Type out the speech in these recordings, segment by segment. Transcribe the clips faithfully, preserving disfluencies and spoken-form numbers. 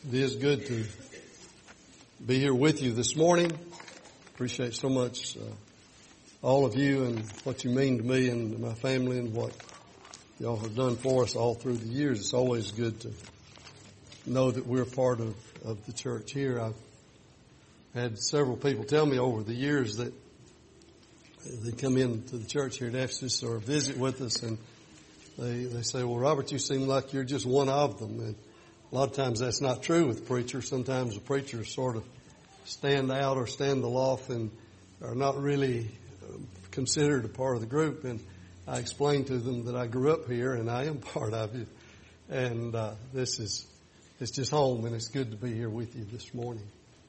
It is good to be here with you this morning. Appreciate so much uh, all of you and what you mean to me and my family and what y'all have done for us all through the years. It's always good to know that we're part of, of the church here. I've had several people tell me over the years that they come into the church here at Ephesus or visit with us, and they, they say, well, Robert, you seem like you're just one of them. And a lot of times that's not true with preachers. Sometimes the preachers sort of stand out or stand aloft and are not really considered a part of the group. And I explained to them that I grew up here and I am part of it. And uh, this is it's just home, and it's good to be here with you this morning.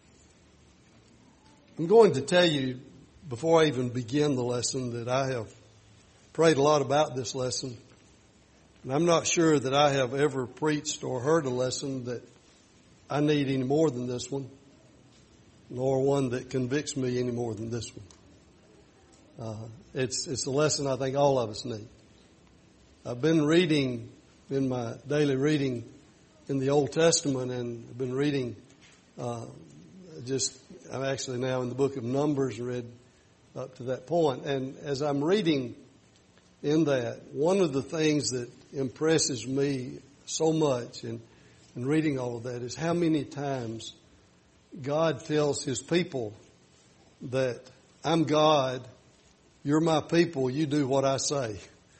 I'm going to tell you, before I even begin the lesson, that I have prayed a lot about this lesson. And I'm not sure that I have ever preached or heard a lesson that I need any more than this one, nor one that convicts me any more than this one. Uh, it's, it's a lesson I think all of us need. I've been reading in my daily reading in the Old Testament, and I've been reading, uh, just, I'm actually now in the book of Numbers, read up to that point. And as I'm reading in that, one of the things that impresses me so much in, in reading all of that is how many times God tells His people that I'm God, you're my people, you do what I say.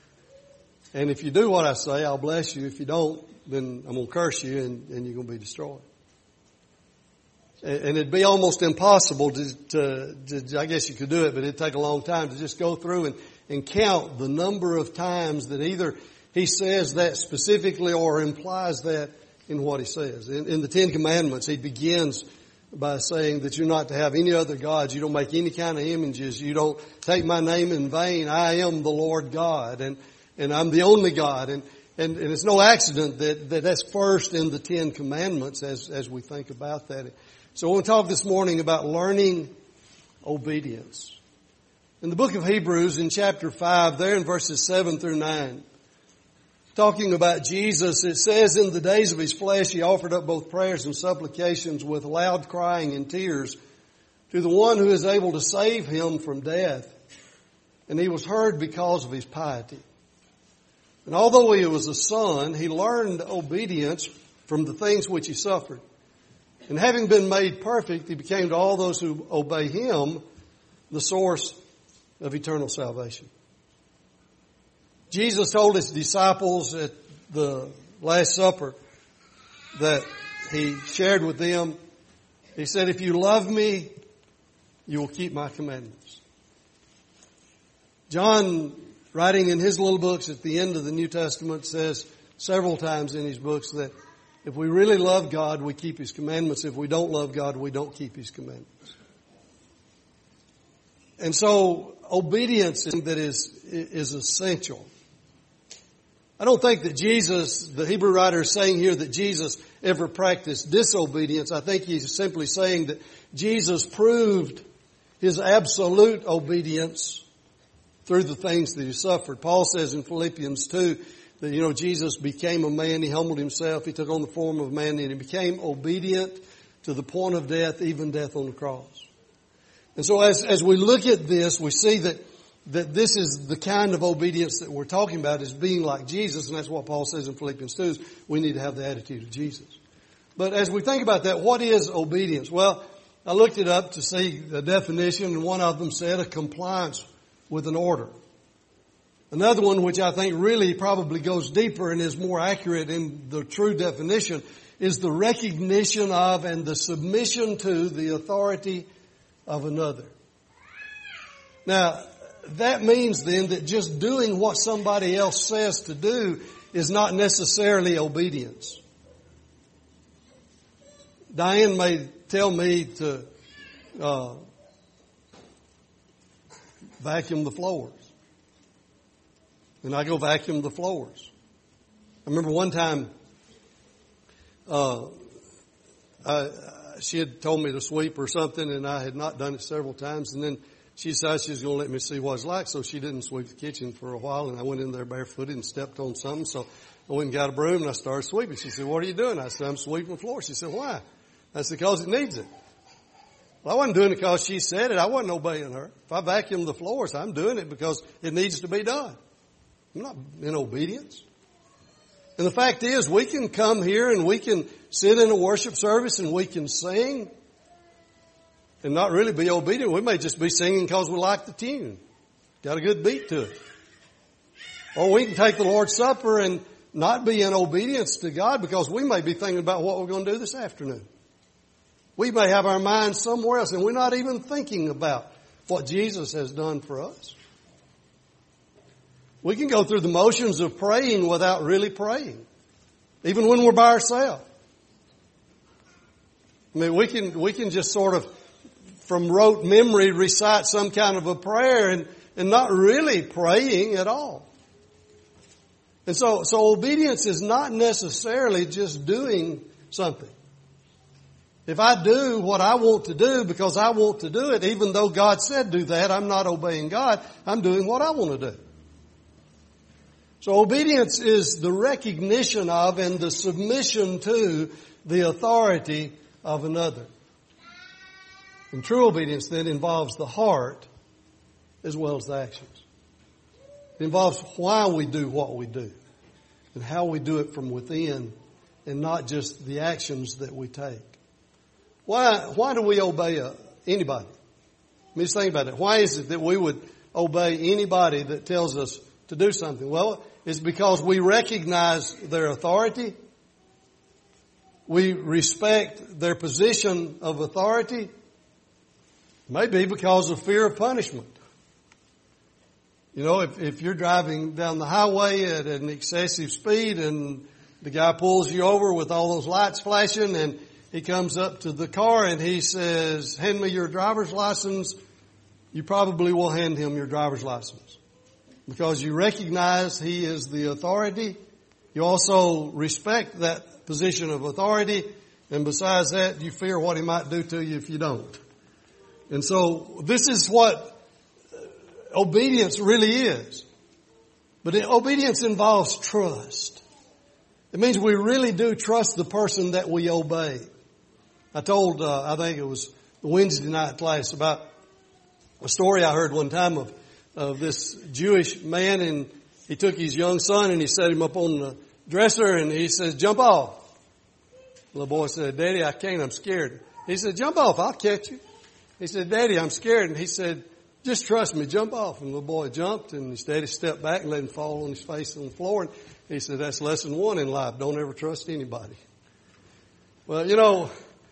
And if you do what I say, I'll bless you. If you don't, then I'm going to curse you and, and you're going to be destroyed. And, and it'd be almost impossible to, to, to, I guess you could do it, but it'd take a long time to just go through and, and count the number of times that either He says that specifically or implies that in what He says. In, in the Ten Commandments, He begins by saying that you're not to have any other gods. You don't make any kind of images. You don't take my name in vain. I am the Lord God, and, and I'm the only God. And, and, and it's no accident that, that that's first in the Ten Commandments as, as we think about that. So I want to talk this morning about learning obedience. In the book of Hebrews, in chapter five, there in verses seven through nine, talking about Jesus, it says, in the days of His flesh, He offered up both prayers and supplications with loud crying and tears to the one who is able to save Him from death. And He was heard because of His piety. And although He was a son, He learned obedience from the things which He suffered. And having been made perfect, He became to all those who obey Him the source of eternal salvation. Jesus told His disciples at the Last Supper that He shared with them, He said, if you love me, you will keep my commandments. John, writing in his little books at the end of the New Testament, says several times in his books that if we really love God, we keep His commandments. If we don't love God, we don't keep His commandments. And so obedience is that is, is essential. I don't think that Jesus, the Hebrew writer is saying here that Jesus ever practiced disobedience. I think he's simply saying that Jesus proved His absolute obedience through the things that He suffered. Paul says in Philippians two that, you know, Jesus became a man, He humbled Himself, He took on the form of man, and He became obedient to the point of death, even death on the cross. And so as, as we look at this, we see that, that this is the kind of obedience that we're talking about, is being like Jesus. And that's what Paul says in Philippians two, is we need to have the attitude of Jesus. But as we think about that, what is obedience? Well, I looked it up to see the definition, and one of them said a compliance with an order. Another one, which I think really probably goes deeper and is more accurate in the true definition, is the recognition of and the submission to the authority of another. Now, that means then that just doing what somebody else says to do is not necessarily obedience. Diane may tell me to uh, vacuum the floors. And I go vacuum the floors. I remember one time uh, I, she had told me to sweep or something, and I had not done it several times. And then she decided she was going to let me see what it's like, so she didn't sweep the kitchen for a while, and I went in there barefooted and stepped on something, so I went and got a broom and I started sweeping. She said, what are you doing? I said, I'm sweeping the floor. She said, why? I said, because it needs it. Well, I wasn't doing it because she said it. I wasn't obeying her. If I vacuum the floors, I'm doing it because it needs to be done. I'm not in obedience. And the fact is, we can come here and we can sit in a worship service and we can sing and not really be obedient. We may just be singing because we like the tune. Got a good beat to it. Or we can take the Lord's Supper and not be in obedience to God because we may be thinking about what we're going to do this afternoon. We may have our minds somewhere else and we're not even thinking about what Jesus has done for us. We can go through the motions of praying without really praying, even when we're by ourselves. I mean, we can, we can just sort of, from rote memory, recite some kind of a prayer and, and not really praying at all. And so, so obedience is not necessarily just doing something. If I do what I want to do because I want to do it, even though God said do that, I'm not obeying God. I'm doing what I want to do. So obedience is the recognition of and the submission to the authority of another. And true obedience then involves the heart as well as the actions. It involves why we do what we do and how we do it from within and not just the actions that we take. Why, why do we obey uh, anybody? I mean, just think about it. Why is it that we would obey anybody that tells us to do something? Well, it's because we recognize their authority. We respect their position of authority. Maybe because of fear of punishment. You know, if, if you're driving down the highway at an excessive speed and the guy pulls you over with all those lights flashing and he comes up to the car and he says, hand me your driver's license, you probably will hand him your driver's license. Because you recognize he is the authority. You also respect that position of authority. And besides that, you fear what he might do to you if you don't. And so this is what obedience really is. But obedience involves trust. It means we really do trust the person that we obey. I told, uh, I think it was the Wednesday night class about a story I heard one time of, of this Jewish man, and he took his young son and he set him up on the dresser and he says, jump off. The little boy said, Daddy, I can't, I'm scared. He said, jump off, I'll catch you. He said, Daddy, I'm scared. And he said, just trust me, jump off. And the boy jumped and his daddy stepped back and let him fall on his face on the floor. And he said, that's lesson one in life. Don't ever trust anybody. Well, you know,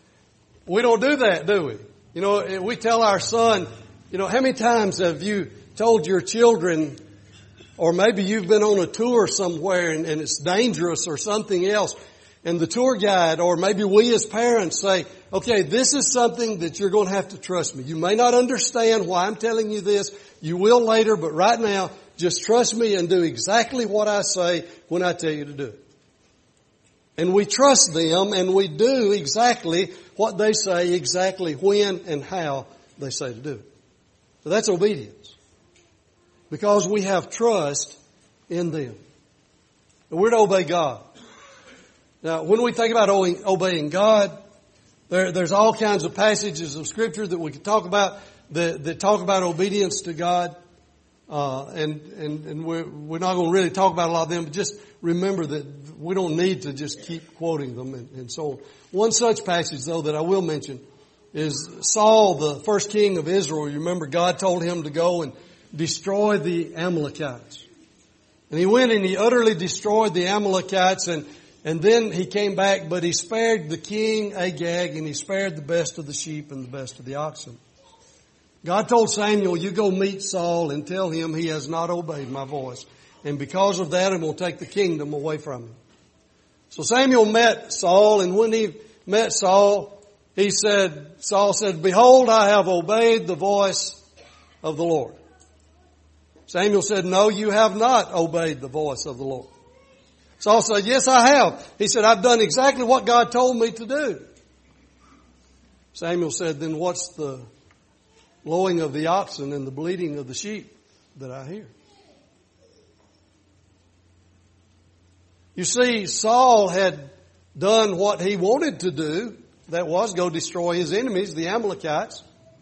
we don't do that, do we? You know, we tell our son, you know, how many times have you told your children, or maybe you've been on a tour somewhere and, and it's dangerous or something else, and the tour guide, or maybe we as parents say, okay, this is something that you're going to have to trust me. You may not understand why I'm telling you this. You will later, but right now, just trust me and do exactly what I say when I tell you to do it. And we trust them and we do exactly what they say, exactly when and how they say to do it. So that's obedience. Because we have trust in them. And we're to obey God. Now, when we think about obeying God, there, there's all kinds of passages of Scripture that we could talk about that, that talk about obedience to God. Uh, and, and, and we're, we're not going to really talk about a lot of them, but just remember that we don't need to just keep quoting them and, and so on. One such passage, though, that I will mention is Saul, the first king of Israel. You remember God told him to go and destroy the Amalekites. And he went and he utterly destroyed the Amalekites, and, and then he came back, but he spared the king Agag, and he spared the best of the sheep and the best of the oxen. God told Samuel, you go meet Saul and tell him he has not obeyed my voice. And because of that, I'm going to take the kingdom away from him. So Samuel met Saul, and when he met Saul, he said, Saul said, behold, I have obeyed the voice of the Lord. Samuel said, no, you have not obeyed the voice of the Lord. Saul said, yes, I have. He said, I've done exactly what God told me to do. Samuel said, then what's the lowing of the oxen and the bleating of the sheep that I hear. You see, Saul had done what he wanted to do, that was go destroy his enemies, the Amalekites.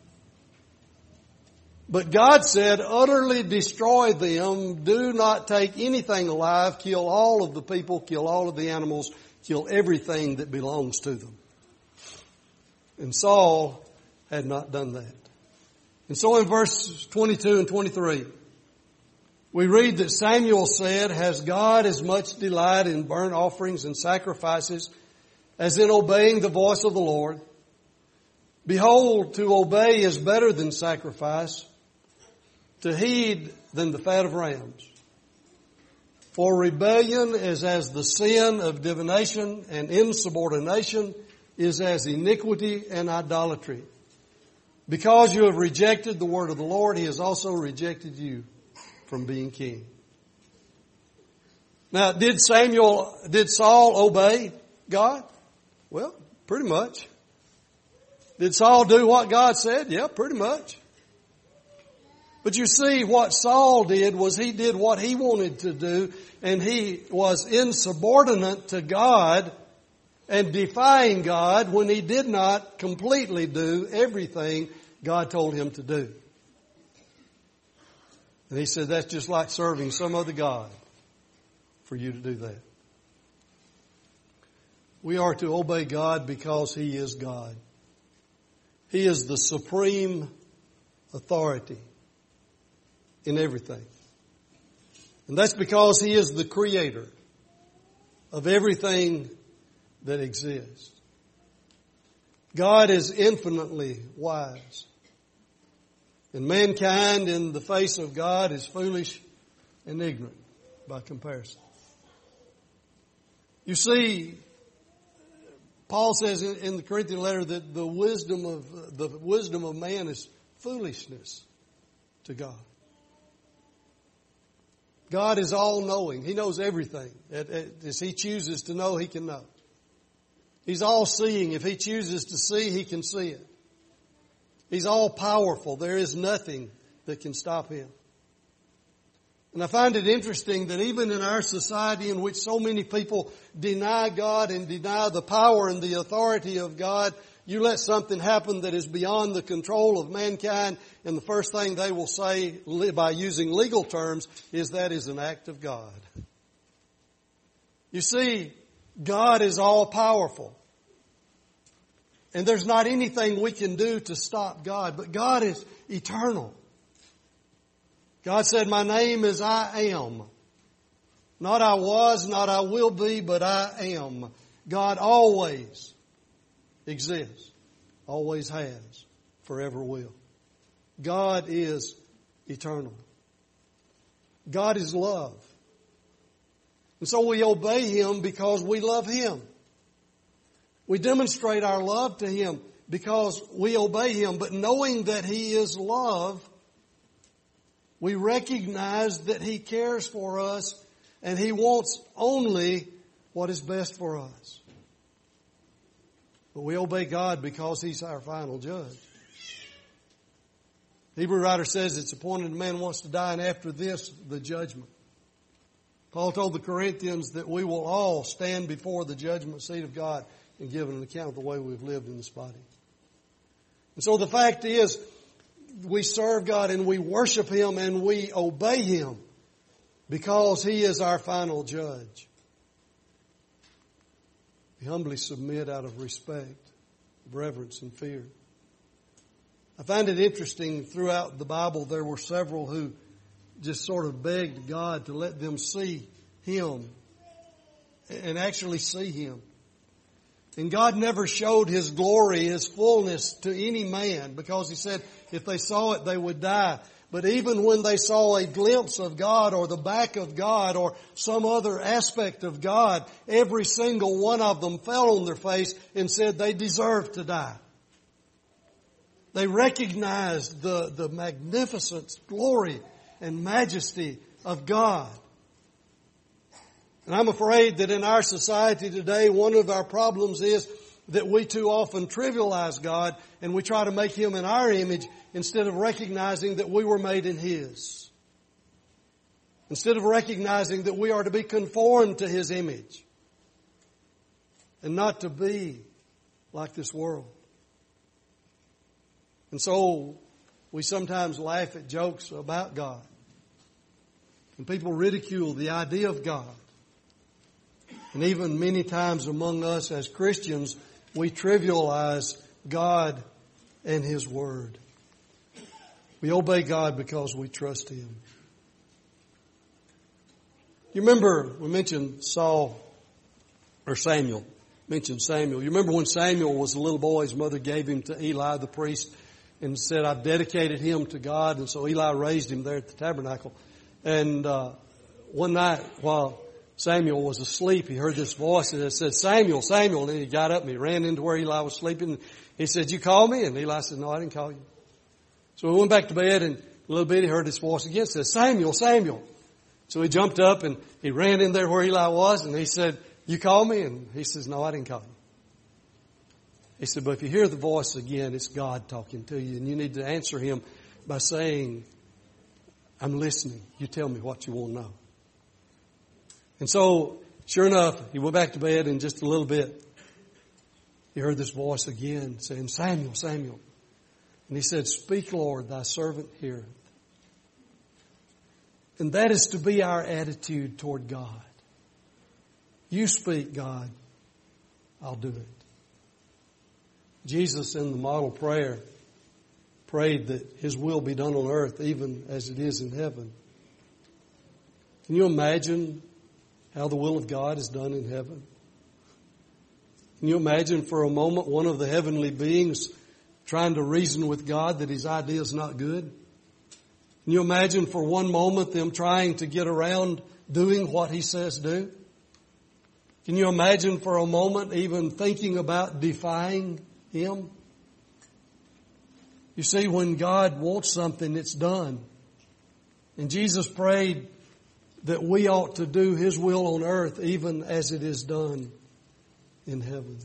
But God said, utterly destroy them, do not take anything alive, kill all of the people, kill all of the animals, kill everything that belongs to them. And Saul had not done that. And so in verses twenty-two and twenty-three, we read that Samuel said, has God as much delight in burnt offerings and sacrifices as in obeying the voice of the Lord? Behold, to obey is better than sacrifice, to heed than the fat of rams. For rebellion is as the sin of divination, and insubordination is as iniquity and idolatry. Because you have rejected the word of the Lord, He has also rejected you from being king. Now, did Samuel, did Saul obey God? Well, pretty much. Did Saul do what God said? Yeah, pretty much. But you see, what Saul did was he did what he wanted to do, and he was insubordinate to God and defying God when he did not completely do everything God told him to do. And he said, that's just like serving some other God for you to do that. We are to obey God because He is God. He is the supreme authority in everything. And that's because He is the creator of everything that exists. God is infinitely wise. And mankind in the face of God is foolish and ignorant by comparison. You see, Paul says in the Corinthian letter that the wisdom of the wisdom of man is foolishness to God. God is all-knowing. He knows everything. As He chooses to know, He can know. He's all-seeing. If He chooses to see, He can see it. He's all-powerful. There is nothing that can stop Him. And I find it interesting that even in our society in which so many people deny God and deny the power and the authority of God, you let something happen that is beyond the control of mankind, and the first thing they will say by using legal terms is that is an act of God. You see, God is all-powerful. And there's not anything we can do to stop God, but God is eternal. God said, my name is I am. Not I was, not I will be, but I am. God always exists, always has, forever will. God is eternal. God is love. And so we obey Him because we love Him. We demonstrate our love to Him because we obey Him. But knowing that He is love, we recognize that He cares for us and He wants only what is best for us. But we obey God because He's our final judge. The Hebrew writer says it's appointed a man wants to die, and after this, the judgment. Paul told the Corinthians that we will all stand before the judgment seat of God and give an account of the way we've lived in this body. And so the fact is, we serve God and we worship Him and we obey Him because He is our final judge. We humbly submit out of respect, reverence, and fear. I find it interesting, throughout the Bible there were several who just sort of begged God to let them see Him and actually see Him. And God never showed His glory, His fullness to any man because He said if they saw it they would die. But even when they saw a glimpse of God or the back of God or some other aspect of God, every single one of them fell on their face and said they deserved to die. They recognized the, the magnificence, glory, and majesty of God. And I'm afraid that in our society today, one of our problems is that we too often trivialize God and we try to make Him in our image instead of recognizing that we were made in His. Instead of recognizing that we are to be conformed to His image and not to be like this world. And so we sometimes laugh at jokes about God. And people ridicule the idea of God. And even many times among us as Christians, we trivialize God and His Word. We obey God because we trust Him. You remember, we mentioned Saul, or Samuel, mentioned Samuel. You remember when Samuel was a little boy, his mother gave him to Eli the priest and said, I've dedicated him to God. And so Eli raised him there at the tabernacle. And uh, one night while Samuel was asleep, he heard this voice that said, Samuel, Samuel. And then he got up and he ran into where Eli was sleeping. He said, you called me? And Eli said, no, I didn't call you. So he went back to bed and a little bit he heard this voice again. It said, Samuel, Samuel. So he jumped up and he ran in there where Eli was and he said, you called me? And he says, no, I didn't call you. He said, but if you hear the voice again, it's God talking to you. And you need to answer Him by saying, I'm listening. You tell me what you want to know. And so, sure enough, he went back to bed in just a little bit. He heard this voice again saying, Samuel, Samuel. And he said, speak, Lord, thy servant heareth. And that is to be our attitude toward God. You speak, God, I'll do it. Jesus in the model prayer prayed that His will be done on earth even as it is in heaven. Can you imagine how the will of God is done in heaven? Can you imagine for a moment one of the heavenly beings trying to reason with God that his idea is not good? Can you imagine for one moment them trying to get around doing what He says do? Can you imagine for a moment even thinking about defying Him? You see, when God wants something, it's done. And Jesus prayed that we ought to do His will on earth even as it is done in heaven.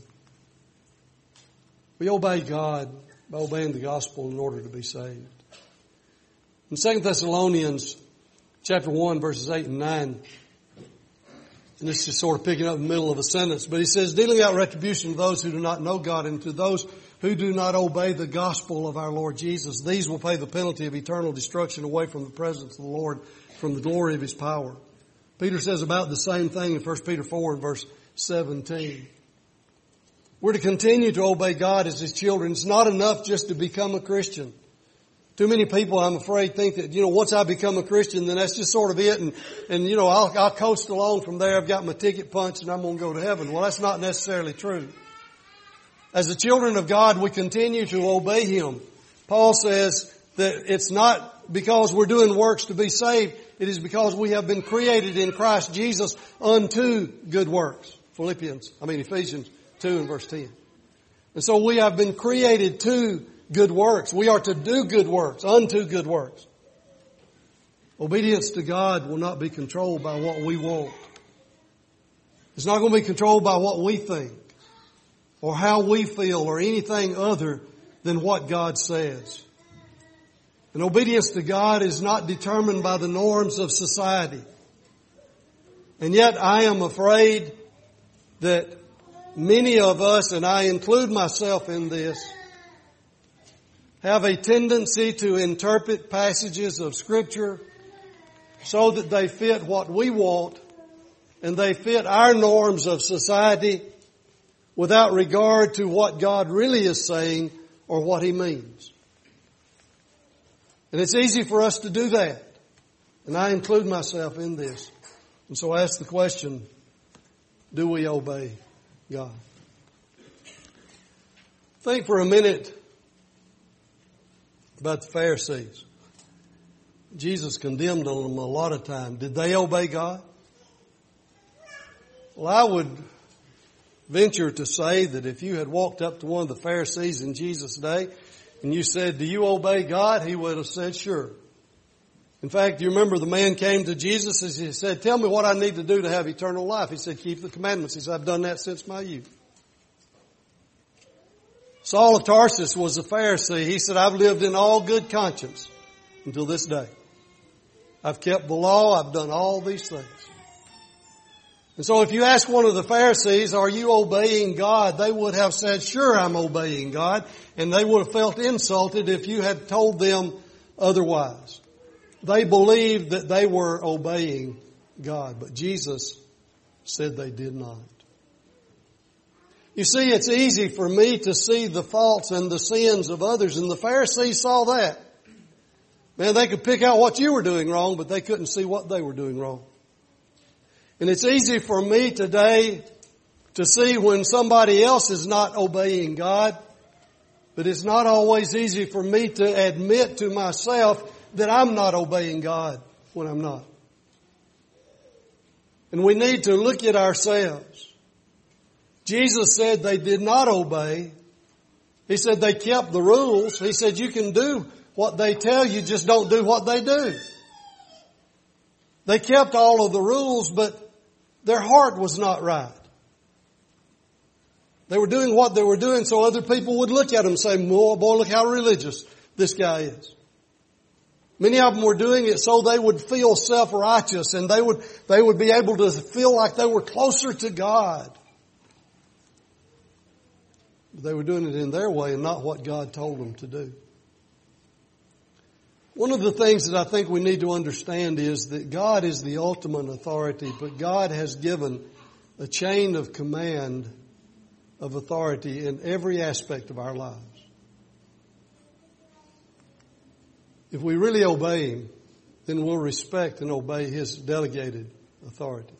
We obey God by obeying the gospel in order to be saved. In Second Thessalonians chapter one, verses eight and nine, and this is sort of picking up in the middle of a sentence, but he says, dealing out retribution to those who do not know God and to those who do not obey the gospel of our Lord Jesus, these will pay the penalty of eternal destruction away from the presence of the Lord, from the glory of His power. Peter says about the same thing in First Peter four and verse seventeen. We're to continue to obey God as His children. It's not enough just to become a Christian. Too many people, I'm afraid, think that, you know, once I become a Christian, then that's just sort of it. And, and you know, I'll, I'll coast along from there. I've got my ticket punched and I'm going to go to heaven. Well, that's not necessarily true. As the children of God, we continue to obey Him. Paul says that it's not because we're doing works to be saved. It is because we have been created in Christ Jesus unto good works. Philippians, I mean Ephesians two and verse ten. And so we have been created to good works. We are to do good works, unto good works. Obedience to God will not be controlled by what we want. It's not going to be controlled by what we think or how we feel or anything other than what God says. And obedience to God is not determined by the norms of society. And yet I am afraid that many of us, and I include myself in this, have a tendency to interpret passages of Scripture so that they fit what we want and they fit our norms of society without regard to what God really is saying or what He means. And it's easy for us to do that. And I include myself in this. And so I ask the question, do we obey God? Think for a minute about the Pharisees. Jesus condemned them a lot of time. Did they obey God? Well, I would venture to say that if you had walked up to one of the Pharisees in Jesus' day and you said, do you obey God? He would have said, sure. In fact, you remember the man came to Jesus and he said, tell me what I need to do to have eternal life. He said, keep the commandments. He said, I've done that since my youth. Saul of Tarsus was a Pharisee. He said, I've lived in all good conscience until this day. I've kept the law. I've done all these things. And so if you ask one of the Pharisees, are you obeying God? They would have said, sure, I'm obeying God. And they would have felt insulted if you had told them otherwise. They believed that they were obeying God, but Jesus said they did not. You see, it's easy for me to see the faults and the sins of others, and the Pharisees saw that. Man, they could pick out what you were doing wrong, but they couldn't see what they were doing wrong. And it's easy for me today to see when somebody else is not obeying God, but it's not always easy for me to admit to myself that I'm not obeying God when I'm not. And we need to look at ourselves. Jesus said they did not obey. He said they kept the rules. He said you can do what they tell you, just don't do what they do. They kept all of the rules, but their heart was not right. They were doing what they were doing so other people would look at them and say, boy, boy, look how religious this guy is. Many of them were doing it so they would feel self-righteous and they would, they would be able to feel like they were closer to God. But they were doing it in their way and not what God told them to do. One of the things that I think we need to understand is that God is the ultimate authority, but God has given a chain of command of authority in every aspect of our lives. If we really obey Him, then we'll respect and obey His delegated authority.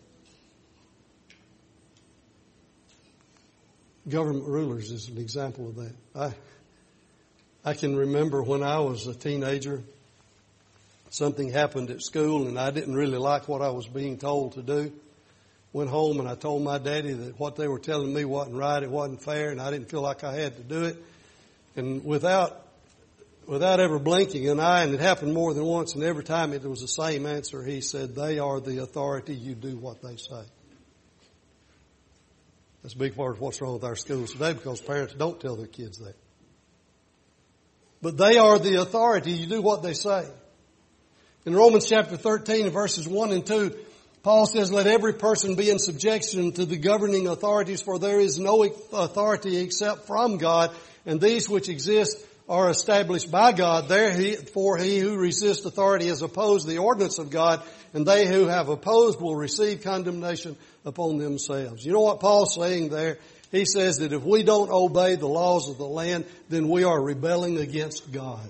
Government rulers is an example of that. I, I can remember when I was a teenager, something happened at school and I didn't really like what I was being told to do. Went home and I told my daddy that what they were telling me wasn't right, it wasn't fair, and I didn't feel like I had to do it. And without without ever blinking an eye, and it happened more than once, and every time it was the same answer, he said, they are the authority, you do what they say. That's a big part of what's wrong with our schools today, because parents don't tell their kids that. But they are the authority, you do what they say. In Romans chapter thirteen, verses one and two, Paul says, let every person be in subjection to the governing authorities, for there is no authority except from God, and these which exist are established by God. Therefore he who resists authority has opposed the ordinance of God, and they who have opposed will receive condemnation upon themselves. You know what Paul's saying there? He says that if we don't obey the laws of the land, then we are rebelling against God.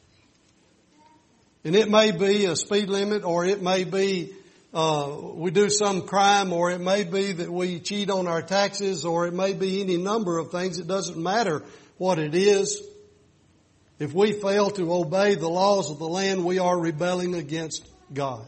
And it may be a speed limit, or it may be uh we do some crime, or it may be that we cheat on our taxes, or it may be any number of things. It doesn't matter what it is. If we fail to obey the laws of the land, we are rebelling against God.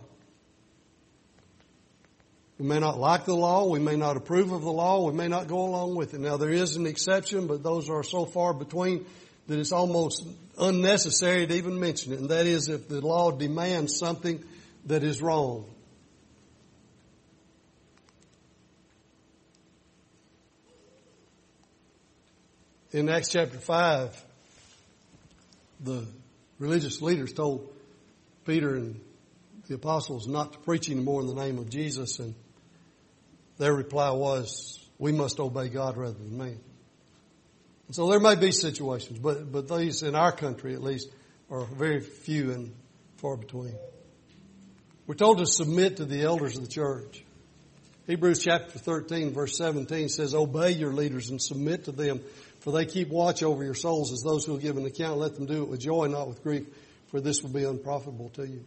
We may not like the law. We may not approve of the law. We may not go along with it. Now, there is an exception, but those are so far between that it's almost unnecessary to even mention it. And that is if the law demands something that is wrong. In Acts chapter five, the religious leaders told Peter and the apostles not to preach anymore in the name of Jesus, and their reply was, we must obey God rather than man. And so there may be situations, but, but these in our country at least are very few and far between. We're told to submit to the elders of the church. Hebrews chapter thirteen verse seventeen says, obey your leaders and submit to them, for they keep watch over your souls as those who will give an account. Let them do it with joy, not with grief, for this will be unprofitable to you.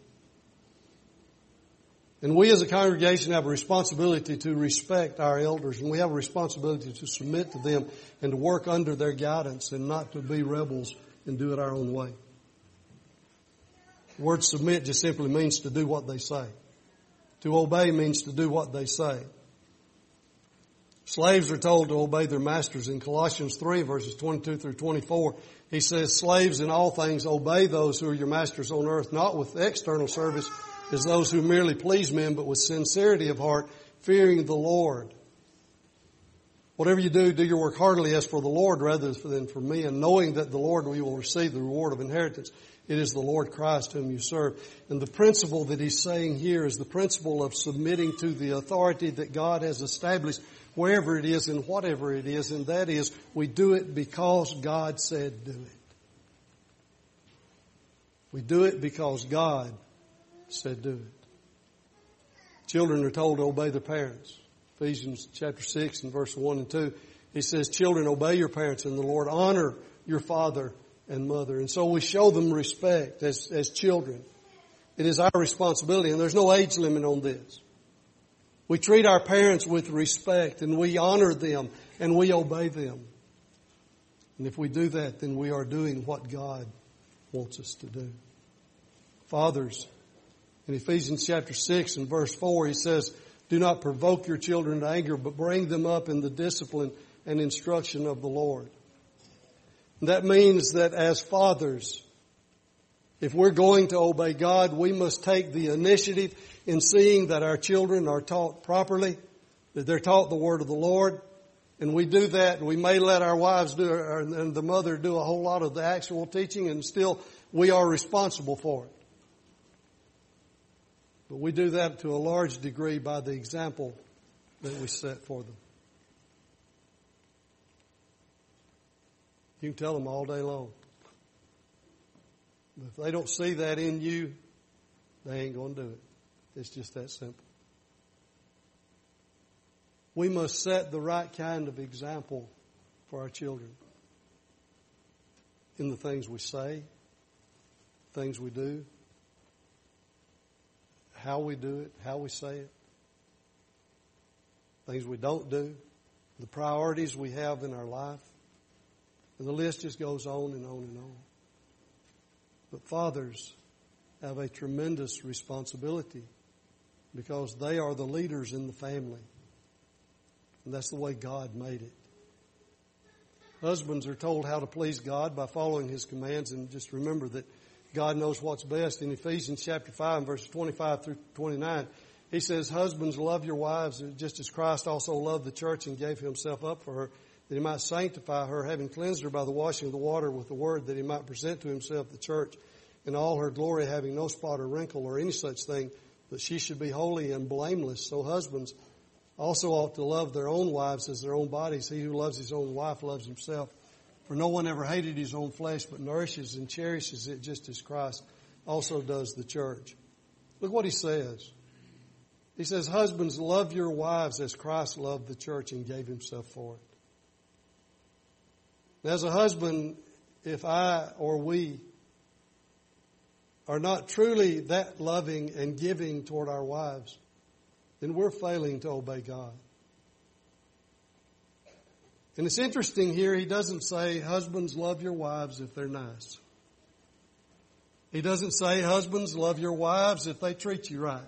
And we as a congregation have a responsibility to respect our elders, and we have a responsibility to submit to them and to work under their guidance and not to be rebels and do it our own way. The word submit just simply means to do what they say. To obey means to do what they say. Slaves are told to obey their masters. In Colossians three, verses twenty-two through twenty-four, he says, slaves in all things obey those who are your masters on earth, not with external service as those who merely please men, but with sincerity of heart, fearing the Lord. Whatever you do, do your work heartily as for the Lord rather than for men, knowing that the Lord we will receive the reward of inheritance. It is the Lord Christ whom you serve. And the principle that he's saying here is the principle of submitting to the authority that God has established wherever it is and whatever it is, and that is we do it because God said do it. We do it because God said do it. Children are told to obey their parents. Ephesians chapter six and verse one and two. He says, children, obey your parents in the Lord. Honor your father and mother. And so we show them respect as, as children. It is our responsibility, and there's no age limit on this. We treat our parents with respect, and we honor them, and we obey them. And if we do that, then we are doing what God wants us to do. Fathers, in Ephesians chapter six and verse four, he says, do not provoke your children to anger, but bring them up in the discipline and instruction of the Lord. And that means that as fathers, if we're going to obey God, we must take the initiative in seeing that our children are taught properly, that they're taught the word of the Lord. And we do that. We may let our wives do, and the mother do a whole lot of the actual teaching, and still we are responsible for it. But we do that to a large degree by the example that we set for them. You can tell them all day long. But if they don't see that in you, they ain't going to do it. It's just that simple. We must set the right kind of example for our children in the things we say, things we do, how we do it, how we say it, things we don't do, the priorities we have in our life. And the list just goes on and on and on. But fathers have a tremendous responsibility because they are the leaders in the family. And that's the way God made it. Husbands are told how to please God by following His commands, and just remember that God knows what's best. In Ephesians chapter five, verses twenty-five through twenty-nine, he says, husbands, love your wives just as Christ also loved the church and gave Himself up for her, that He might sanctify her, having cleansed her by the washing of the water with the word, that He might present to Himself the church in all her glory, having no spot or wrinkle or any such thing, that she should be holy and blameless. So husbands also ought to love their own wives as their own bodies. He who loves his own wife loves himself. For no one ever hated his own flesh, but nourishes and cherishes it just as Christ also does the church. Look what he says. He says, husbands, love your wives as Christ loved the church and gave Himself for it. As a husband, if I or we are not truly that loving and giving toward our wives, then we're failing to obey God. And it's interesting here, he doesn't say, husbands, love your wives if they're nice. He doesn't say, husbands, love your wives if they treat you right.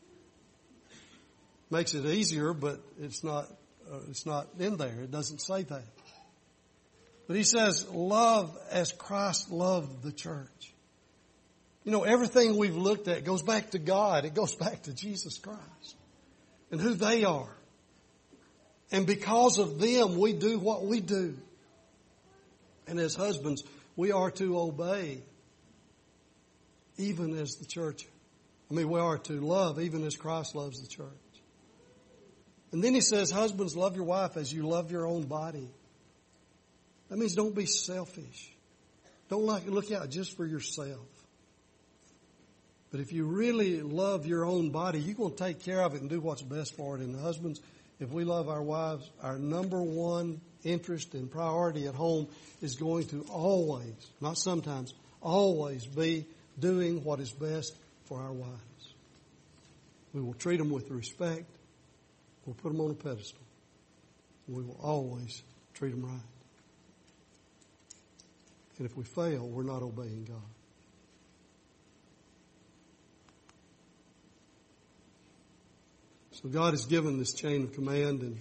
Makes it easier, but it's not, uh, it's not in there. It doesn't say that. But he says, love as Christ loved the church. You know, everything we've looked at goes back to God. It goes back to Jesus Christ and who they are. And because of them, we do what we do. And as husbands, we are to obey even as the church. I mean, we are to love even as Christ loves the church. And then he says, husbands, love your wife as you love your own body. That means don't be selfish. Don't like look out just for yourself. But if you really love your own body, you're going to take care of it and do what's best for it. And the husbands, if we love our wives, our number one interest and priority at home is going to always, not sometimes, always be doing what is best for our wives. We will treat them with respect. We'll put them on a pedestal. We will always treat them right. And if we fail, we're not obeying God. So God has given this chain of command, and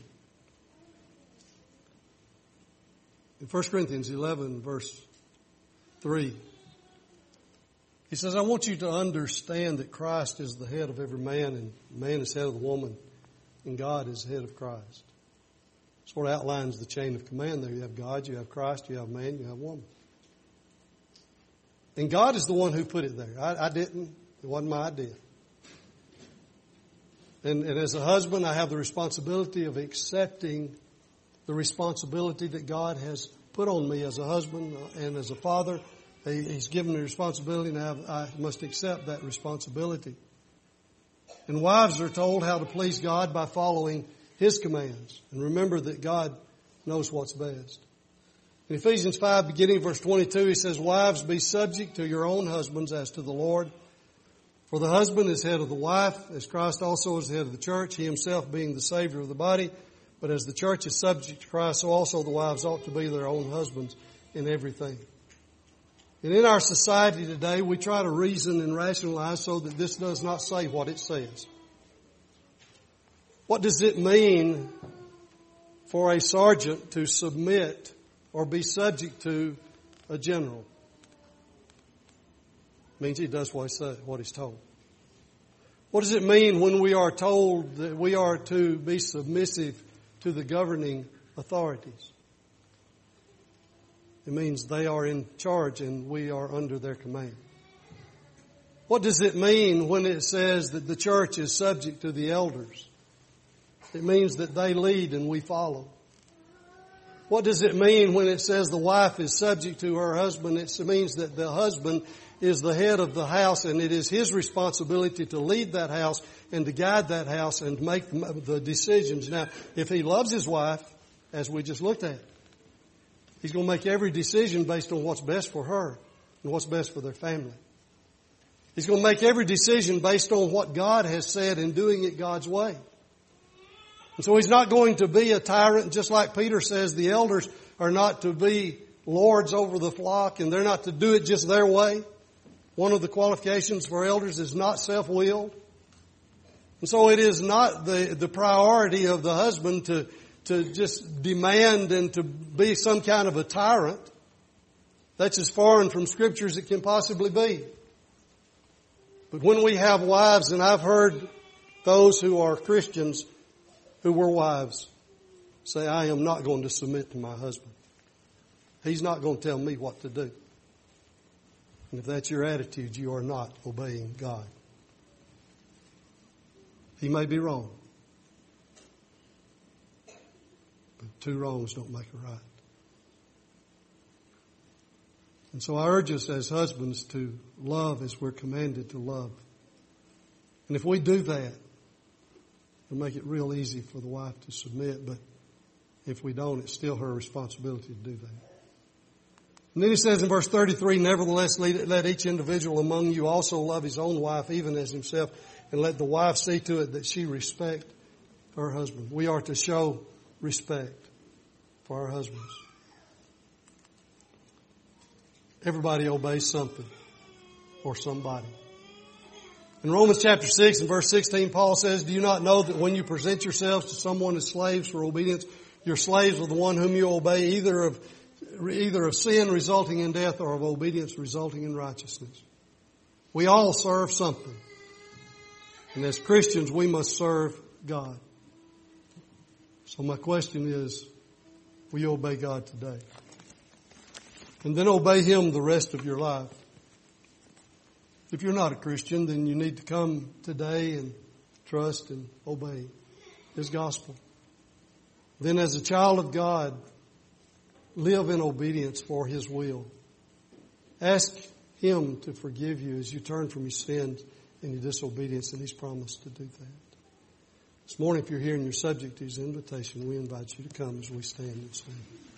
in First Corinthians eleven, verse three, he says, I want you to understand that Christ is the head of every man, and man is head of the woman, and God is the head of Christ. Sort of outlines the chain of command there. You have God, you have Christ, you have man, you have woman. And God is the one who put it there. I, I didn't. It wasn't my idea. And, and as a husband, I have the responsibility of accepting the responsibility that God has put on me as a husband and as a father. He, he's given me responsibility, and I, I must accept that responsibility. And wives are told how to please God by following His commands. And remember that God knows what's best. In Ephesians five, beginning verse twenty-two, he says, "Wives, be subject to your own husbands as to the Lord. For the husband is head of the wife, as Christ also is the head of the church, he himself being the Savior of the body. But as the church is subject to Christ, so also the wives ought to be their own husbands in everything." And in our society today, we try to reason and rationalize so that this does not say what it says. What does it mean for a sergeant to submit or be subject to a general? It means he does what, he said, what he's told. What does it mean when we are told that we are to be submissive to the governing authorities? It means they are in charge and we are under their command. What does it mean when it says that the church is subject to the elders? It means that they lead and we follow. What does it mean when it says the wife is subject to her husband? It means that the husband is the head of the house and it is his responsibility to lead that house and to guide that house and make the decisions. Now, if he loves his wife, as we just looked at, he's going to make every decision based on what's best for her and what's best for their family. He's going to make every decision based on what God has said and doing it God's way. And so he's not going to be a tyrant, just like Peter says the elders are not to be lords over the flock and they're not to do it just their way. One of the qualifications for elders is not self-willed. And so it is not the, the priority of the husband to, to just demand and to be some kind of a tyrant. That's as foreign from Scripture as it can possibly be. But when we have wives, and I've heard those who are Christians who were wives say, "I am not going to submit to my husband. He's not going to tell me what to do." And if that's your attitude, you are not obeying God. He may be wrong, but two wrongs don't make a right. And so I urge us as husbands to love as we're commanded to love. And if we do that, it'll make it real easy for the wife to submit, but if we don't, it's still her responsibility to do that. And then he says in verse thirty-three, "Nevertheless, let each individual among you also love his own wife, even as himself, and let the wife see to it that she respect her husband." We are to show respect for our husbands. Everybody obeys something or somebody. In Romans chapter six and verse sixteen, Paul says, "Do you not know that when you present yourselves to someone as slaves for obedience, you're slaves of the one whom you obey, either of either of sin resulting in death or of obedience resulting in righteousness?" We all serve something. And as Christians, we must serve God. So my question is, will you obey God today? And then obey Him the rest of your life. If you're not a Christian, then you need to come today and trust and obey His gospel. Then as a child of God, live in obedience for His will. Ask Him to forgive you as you turn from your sins and your disobedience, and He's promised to do that. This morning, if you're here and you're subject to His invitation, we invite you to come as we stand and sing.